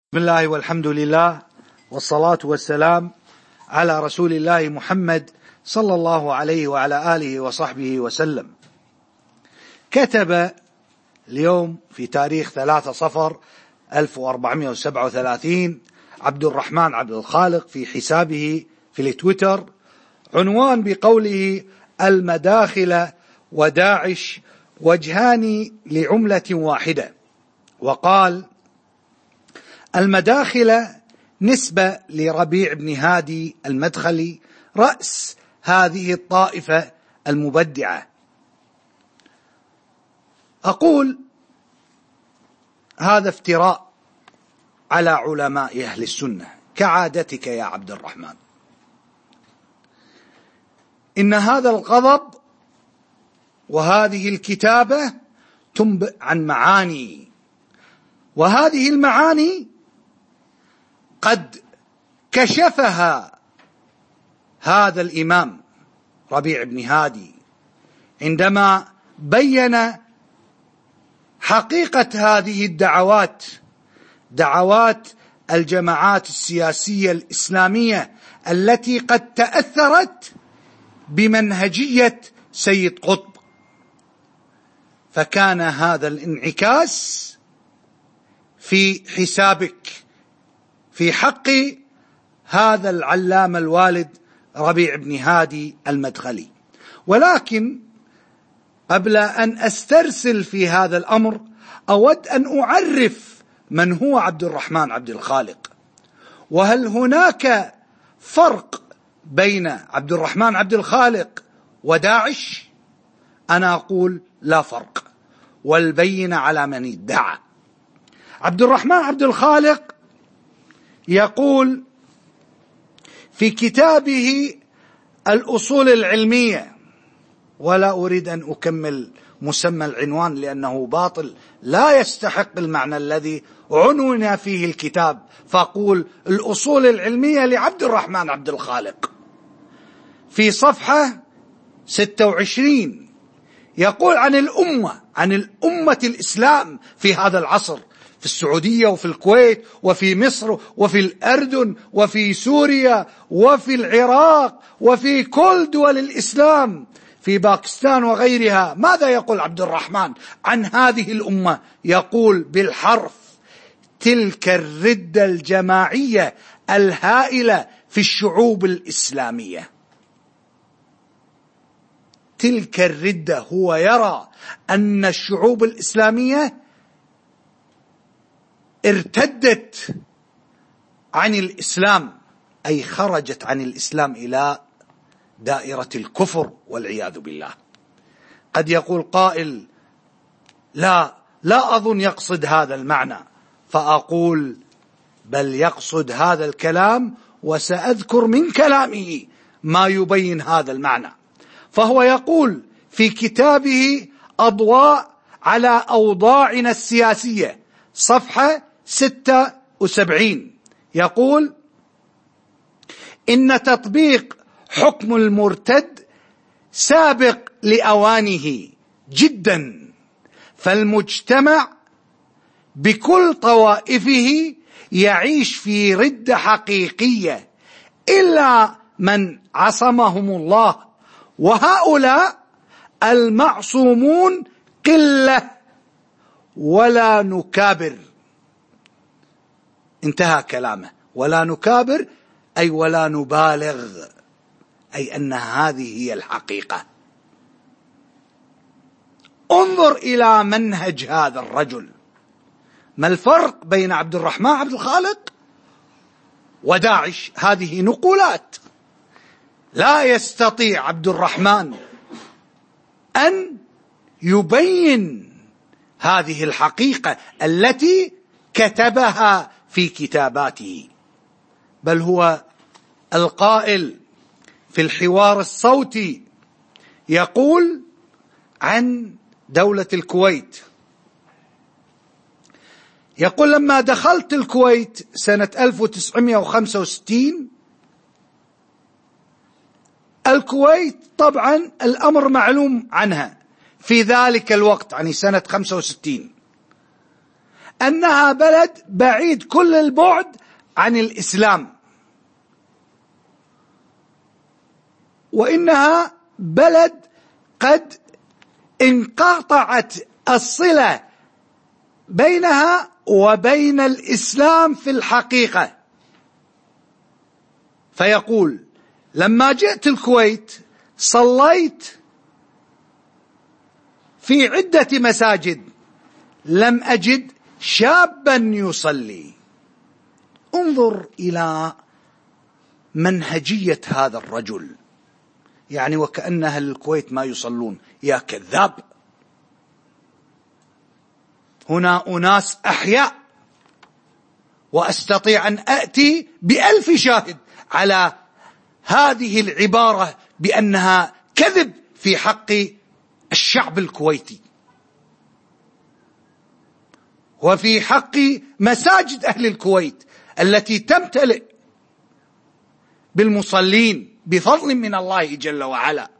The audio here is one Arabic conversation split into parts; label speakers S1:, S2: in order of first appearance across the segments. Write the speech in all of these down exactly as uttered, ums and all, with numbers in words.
S1: بسم الله والحمد لله والصلاة والسلام على رسول الله محمد صلى الله عليه وعلى آله وصحبه وسلم. كتب اليوم في تاريخ ثلاثة صفر ألف وأربعمائة وسبعة وثلاثين عبد الرحمن عبد الخالق في حسابه في التويتر عنوان بقوله: المداخل وداعش وجهان لعملة واحدة. وقال: المداخل نسبة لربيع بن هادي المدخلي رأس هذه الطائفة المبدعة. أقول هذا افتراء على علماء أهل السنة كعادتك يا عبد الرحمن. إن هذا الغضب وهذه الكتابة تنبئ عن معاني، وهذه المعاني قد كشفها هذا الإمام ربيع بن هادي عندما بين حقيقة هذه الدعوات، دعوات الجماعات السياسية الإسلامية التي قد تأثرت بمنهجية سيد قطب. فكان هذا الانعكاس في حسابك في حق هذا العلامة الوالد ربيع بن هادي المدخلي. ولكن قبل أن أسترسل في هذا الأمر أود أن أعرف من هو عبد الرحمن عبد الخالق، وهل هناك فرق بين عبد الرحمن عبد الخالق وداعش؟ أنا أقول لا فرق، والبينة على من ادعى. عبد الرحمن عبد الخالق يقول في كتابه الأصول العلمية، ولا أريد أن أكمل مسمى العنوان لأنه باطل لا يستحق المعنى الذي عنون فيه الكتاب، فأقول الأصول العلمية لعبد الرحمن عبد الخالق في صفحة ستة وعشرين يقول عن الأمة عن الأمة الإسلام في هذا العصر، في السعودية وفي الكويت وفي مصر وفي الأردن وفي سوريا وفي العراق وفي كل دول الإسلام، في باكستان وغيرها. ماذا يقول عبد الرحمن عن هذه الأمة؟ يقول بالحرف: تلك الردة الجماعية الهائلة في الشعوب الإسلامية. تلك الردة، هو يرى أن الشعوب الإسلامية ارتدت عن الإسلام، أي خرجت عن الإسلام إلى دائرة الكفر والعياذ بالله. قد يقول قائل: لا لا أظن يقصد هذا المعنى، فأقول بل يقصد هذا الكلام، وسأذكر من كلامه ما يبين هذا المعنى. فهو يقول في كتابه أضواء على أوضاعنا السياسية صفحة ستة وسبعين يقول: إن تطبيق حكم المرتد سابق لأوانه جدا، فالمجتمع بكل طوائفه يعيش في ردة حقيقية إلا من عصمهم الله، وهؤلاء المعصومون قلة ولا نكابر. انتهى كلامه. ولا نكابر أي ولا نبالغ، أي أن هذه هي الحقيقة. انظر إلى منهج هذا الرجل. ما الفرق بين عبد الرحمن عبد الخالق وداعش؟ هذه نقولات. لا يستطيع عبد الرحمن أن يبين هذه الحقيقة التي كتبها في كتاباته، بل هو القائل في الحوار الصوتي يقول عن دولة الكويت، يقول: لما دخلت الكويت سنة ألف وتسعمائة وخمسة وستين، الكويت طبعا الأمر معلوم عنها في ذلك الوقت، يعني سنة خمسة وستين، أنها بلد بعيد كل البعد عن الإسلام، وإنها بلد قد انقطعت الصلة بينها وبين الإسلام في الحقيقة. فيقول: لما جئت الكويت صليت في عدة مساجد لم أجد شابا يصلي. انظر إلى منهجية هذا الرجل، يعني وكأن أهل الكويت ما يصلون. يا كذاب! هنا أناس أحياء، وأستطيع أن أأتي بألف شاهد على هذه العبارة بأنها كذب في حق الشعب الكويتي وفي حق مساجد أهل الكويت التي تمتلئ بالمصلين بفضل من الله جل وعلا.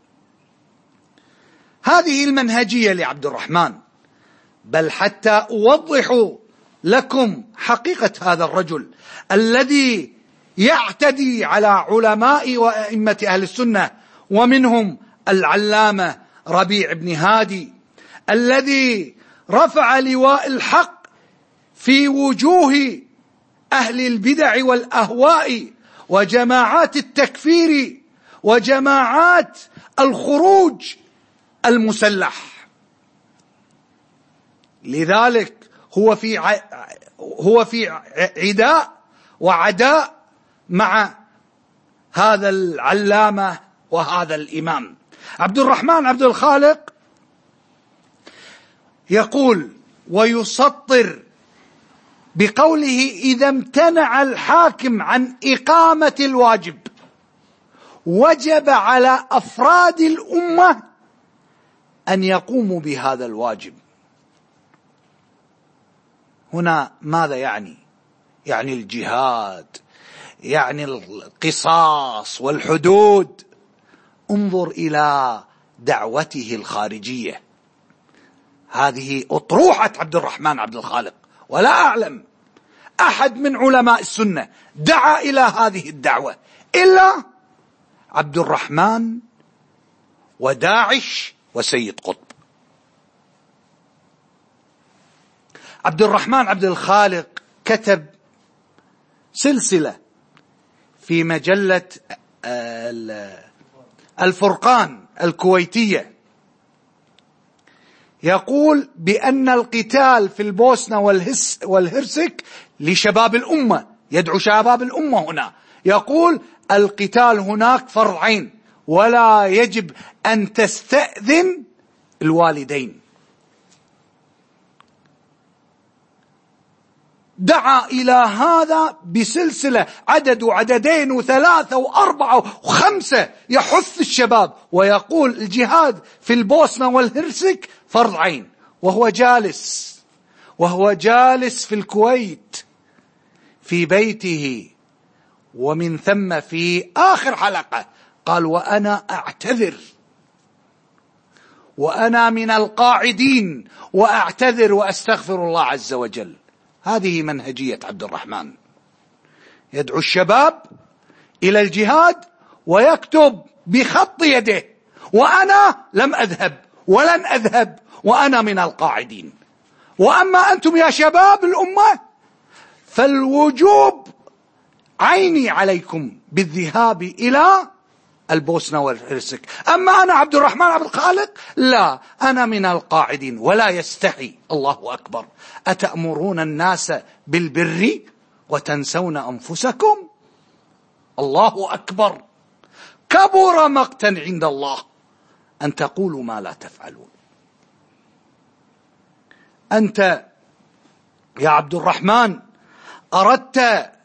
S1: هذه المنهجية لعبد الرحمن. بل حتى أوضح لكم حقيقة هذا الرجل الذي يعتدي على علماء وأئمة أهل السنة، ومنهم العلامة ربيع بن هادي الذي رفع لواء الحق في وجوه أهل البدع والأهواء وجماعات التكفير وجماعات الخروج المسلح. لذلك هو في ع... هو في عداء وعداء مع هذا العلامة وهذا الإمام. عبد الرحمن عبد الخالق يقول ويسطر بقوله: إذا امتنع الحاكم عن إقامة الواجب وجب على أفراد الأمة أن يقوموا بهذا الواجب. هنا ماذا يعني؟ يعني الجهاد، يعني القصاص والحدود. انظر إلى دعوته الخارجية. هذه أطروحة عبد الرحمن عبد الخالق، ولا أعلم أحد من علماء السنة دعا إلى هذه الدعوة إلا عبد الرحمن وداعش وسيد قطب. عبد الرحمن عبد الخالق كتب سلسلة في مجلة الفرقان الكويتية، يقول بأن القتال في البوسنة والهرسك لشباب الأمة، يدعو شباب الأمة هنا، يقول القتال هناك فرض عين ولا يجب أن تستأذن الوالدين. دعا إلى هذا بسلسلة عدد وعددين وثلاثة وأربعة وخمسة، يحث الشباب ويقول الجهاد في البوسنة والهرسك فرض عين، وهو جالس وهو جالس في الكويت في بيته. ومن ثم في آخر حلقة قال: وأنا أعتذر، وأنا من القاعدين وأعتذر وأستغفر الله عز وجل. هذه منهجية عبد الرحمن، يدعو الشباب إلى الجهاد ويكتب بخط يده: وأنا لم أذهب ولن أذهب وأنا من القاعدين. وأما أنتم يا شباب الأمة فالوجوب عيني عليكم بالذهاب إلى البوسنة والهرسك. أما أنا عبد الرحمن عبد الخالق لا، أنا من القاعدين. ولا يستحي. الله أكبر. أتأمرون الناس بالبر وتنسون أنفسكم؟ الله أكبر. كبر مقتا عند الله أن تقولوا ما لا تفعلون. أنت يا عبد الرحمن أردت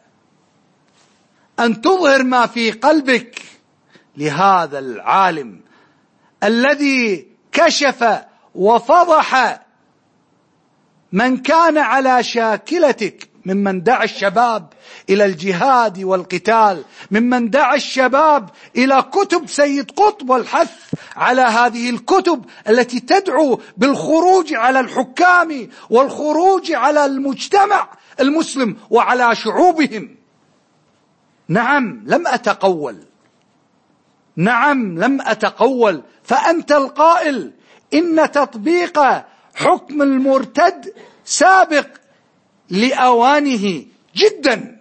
S1: أن تظهر ما في قلبك لهذا العالم الذي كشف وفضح من كان على شاكلتك ممن دعا الشباب إلى الجهاد والقتال، ممن دعا الشباب إلى كتب سيد قطب والحث على هذه الكتب التي تدعو بالخروج على الحكام والخروج على المجتمع المسلم وعلى شعوبهم. نعم لم أتقول، نعم لم أتقول، فأنت القائل إن تطبيق حكم المرتد سابق لأوانه جدا.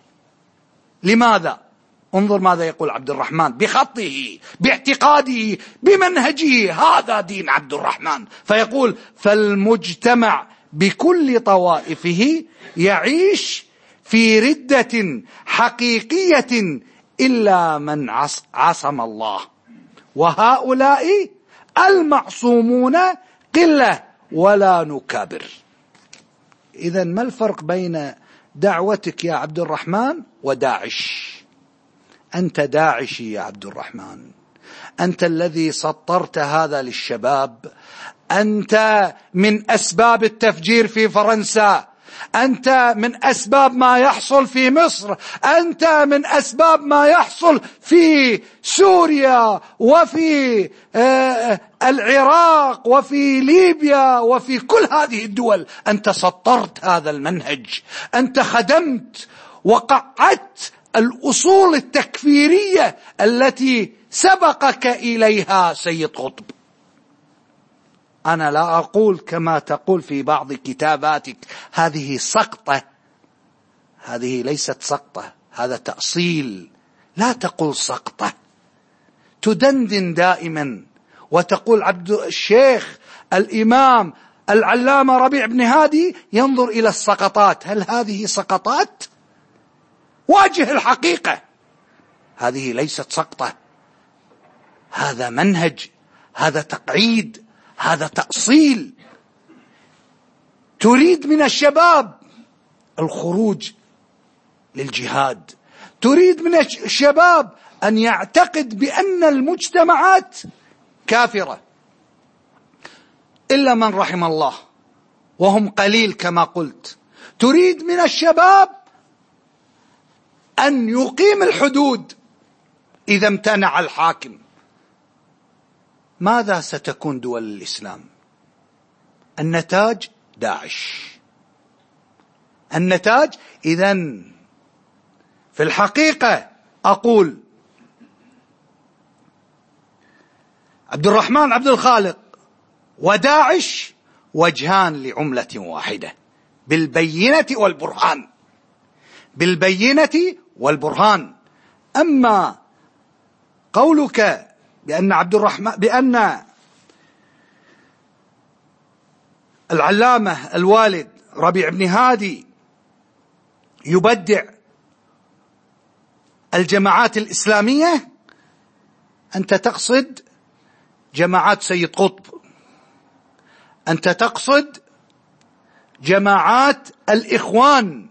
S1: لماذا؟ انظر ماذا يقول عبد الرحمن بخطه باعتقاده بمنهجه، هذا دين عبد الرحمن. فيقول: فالمجتمع بكل طوائفه يعيش في ردة حقيقية إلا من عصم الله، وهؤلاء المعصومون قلة ولا نكابر. إذن ما الفرق بين دعوتك يا عبد الرحمن وداعش؟ أنت داعشي يا عبد الرحمن، أنت الذي سطرت هذا للشباب، أنت من أسباب التفجير في فرنسا، أنت من أسباب ما يحصل في مصر، أنت من أسباب ما يحصل في سوريا وفي العراق وفي ليبيا وفي كل هذه الدول. أنت سطرت هذا المنهج، أنت خدمت وقعدت الأصول التكفيرية التي سبقك إليها سيد قطب. أنا لا أقول كما تقول في بعض كتاباتك هذه سقطة، هذه ليست سقطة، هذا تأصيل. لا تقول سقطة، تدندن دائما وتقول عبد الشيخ الإمام العلامة ربيع بن هادي ينظر إلى السقطات. هل هذه سقطات؟ واجه الحقيقة، هذه ليست سقطة، هذا منهج، هذا تقعيد، هذا تأصيل. تريد من الشباب الخروج للجهاد، تريد من الشباب أن يعتقد بأن المجتمعات كافرة إلا من رحم الله وهم قليل كما قلت. تريد من الشباب أن يقيم الحدود إذا امتنع الحاكم. ماذا ستكون دول الإسلام؟ النتاج داعش، النتاج. إذن في الحقيقة أقول عبد الرحمن عبد الخالق وداعش وجهان لعملة واحدة، بالبينة والبرهان، بالبينة والبرهان. أما قولك بأن عبد الرحمن بأن العلامة الوالد ربيع بن هادي يبدع الجماعات الإسلامية، أنت تقصد جماعات سيد قطب، أنت تقصد جماعات الإخوان،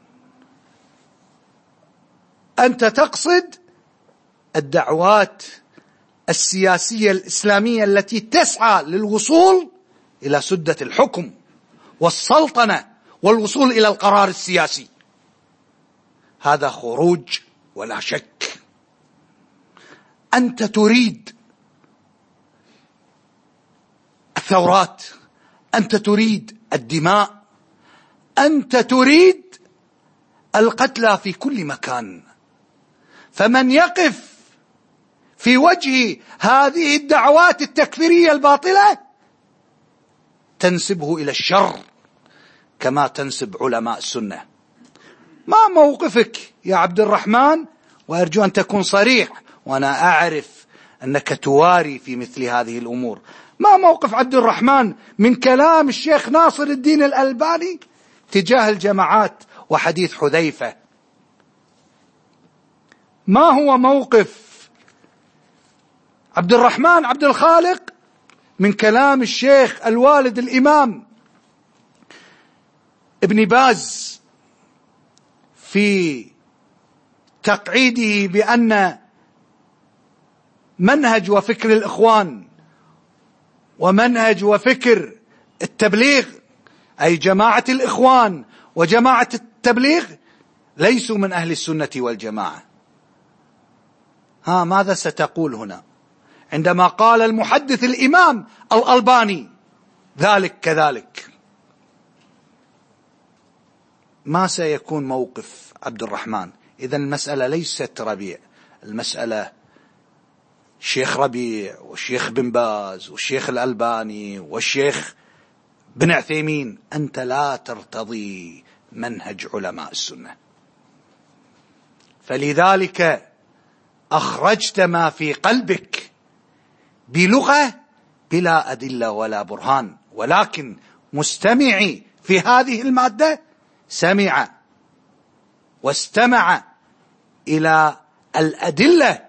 S1: أنت تقصد الدعوات السياسية الإسلامية التي تسعى للوصول إلى سدة الحكم والسلطنة والوصول إلى القرار السياسي. هذا خروج ولا شك. أنت تريد الثورات، أنت تريد الدماء، أنت تريد القتلى في كل مكان. فمن يقف في وجه هذه الدعوات التكفيرية الباطلة تنسبه إلى الشر كما تنسب علماء السنة. ما موقفك يا عبد الرحمن؟ وأرجو أن تكون صريح، وأنا أعرف أنك تواري في مثل هذه الأمور. ما موقف عبد الرحمن من كلام الشيخ ناصر الدين الألباني تجاه الجماعات وحديث حذيفة؟ ما هو موقف عبد الرحمن عبد الخالق من كلام الشيخ الوالد الإمام ابن باز في تقعيده بأن منهج وفكر الإخوان ومنهج وفكر التبليغ، أي جماعة الإخوان وجماعة التبليغ ليسوا من أهل السنة والجماعة. ها ماذا ستقول هنا عندما قال المحدث الإمام الألباني ذلك كذلك؟ ما سيكون موقف عبد الرحمن؟ إذن المسألة ليست ربيع، المسألة الشيخ ربيع والشيخ بن باز والشيخ الألباني والشيخ بن عثيمين. أنت لا ترتضي منهج علماء السنة، فلذلك أخرجت ما في قلبك بلغة بلا أدلة ولا برهان، ولكن مستمعي في هذه المادة سمع واستمع إلى الأدلة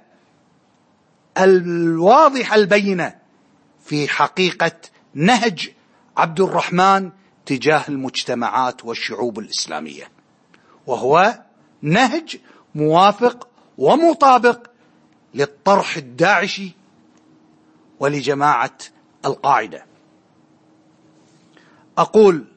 S1: الواضحة البينة في حقيقة نهج عبد الرحمن تجاه المجتمعات والشعوب الإسلامية، وهو نهج موافق ومطابق للطرح الداعشي ولجماعة القاعدة. أقول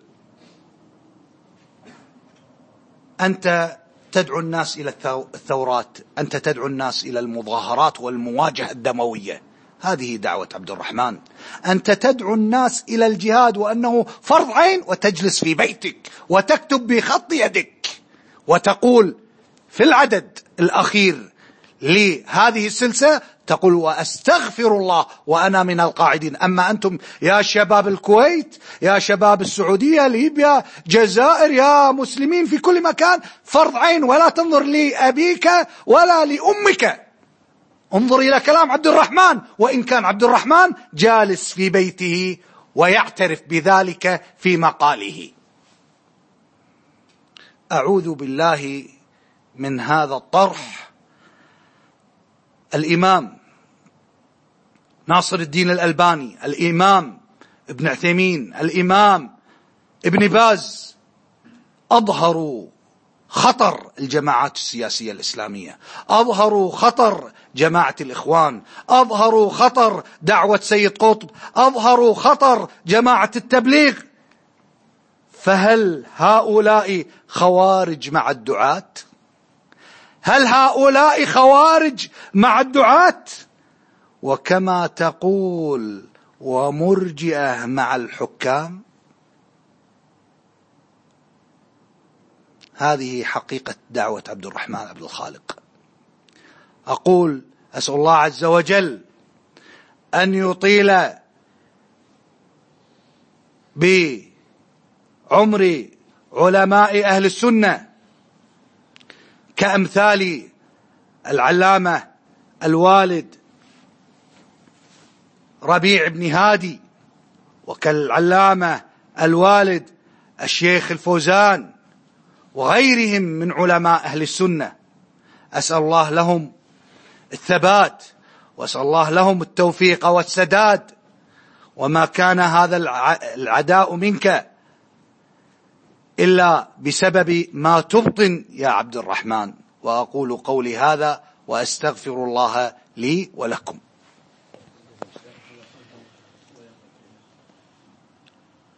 S1: أنت تدعو الناس إلى الثورات، أنت تدعو الناس إلى المظاهرات والمواجهة الدموية، هذه دعوة عبد الرحمن. أنت تدعو الناس إلى الجهاد وأنه فرض عين، وتجلس في بيتك وتكتب بخط يدك وتقول في العدد الأخير لهذه السلسلة تقول وأستغفر الله وأنا من القاعدين. أما أنتم يا شباب الكويت، يا شباب السعودية، ليبيا، جزائر، يا مسلمين في كل مكان، فرض عين، ولا تنظر لأبيك ولا لأمك، انظر إلى كلام عبد الرحمن، وإن كان عبد الرحمن جالس في بيته ويعترف بذلك في مقاله. أعوذ بالله من هذا الطرح. الإمام ناصر الدين الألباني، الإمام ابن عثيمين، الإمام ابن باز أظهروا خطر الجماعات السياسية الإسلامية، أظهروا خطر جماعة الإخوان، أظهروا خطر دعوة سيد قطب، أظهروا خطر جماعة التبليغ. فهل هؤلاء خوارج مع الدعاة؟ هل هؤلاء خوارج مع الدعاة؟ وكما تقول ومرجئة مع الحكام؟ هذه حقيقة دعوة عبد الرحمن عبد الخالق. أقول أسأل الله عز وجل أن يطيل بعمر علماء أهل السنة كأمثال العلامة الوالد ربيع بن هادي، وكالعلامة الوالد الشيخ الفوزان، وغيرهم من علماء أهل السنة. أسأل الله لهم الثبات، وأسأل الله لهم التوفيق والسداد، وما كان هذا العداء منك إلا بسبب ما تبطن يا عبد الرحمن. وأقول قولي هذا وأستغفر الله لي ولكم.